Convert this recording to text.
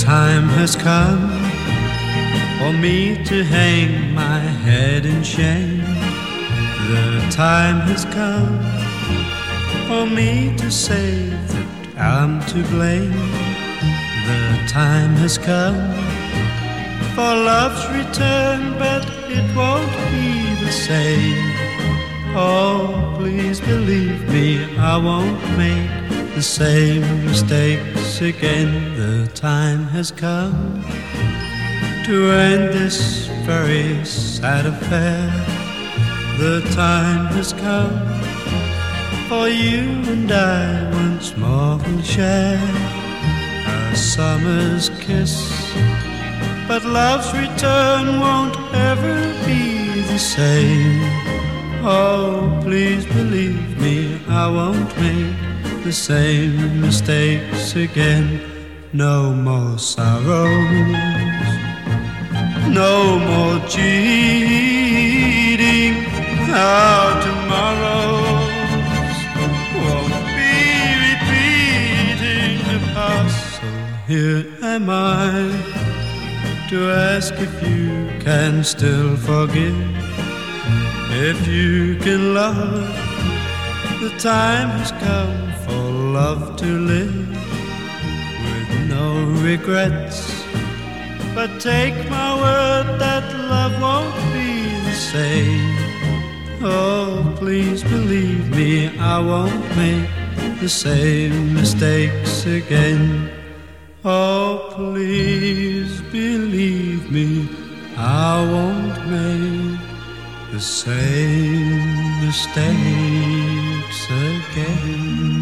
time has come for me to hang my head in shame. The time has come for me to say that I'm to blame. The time has come for love's return, but it won't be the same. Oh, please believe me, I won't make the same mistakes again. The time has come to end this very sad affair. The time has come for you and I once more will share a summer's kiss, but love's return won't ever be the same. Oh, please believe me, I won't make the same mistakes again. No more sorrows, no more cheating. Our tomorrows won't be repeating the past. So here am I to ask if you can still forgive, if you can love. The time has come for love to live with no regrets. But take my word that love won't be the same. Oh, please believe me, I won't make the same mistakes again. Oh, please believe me, I won't make the same mistakes again.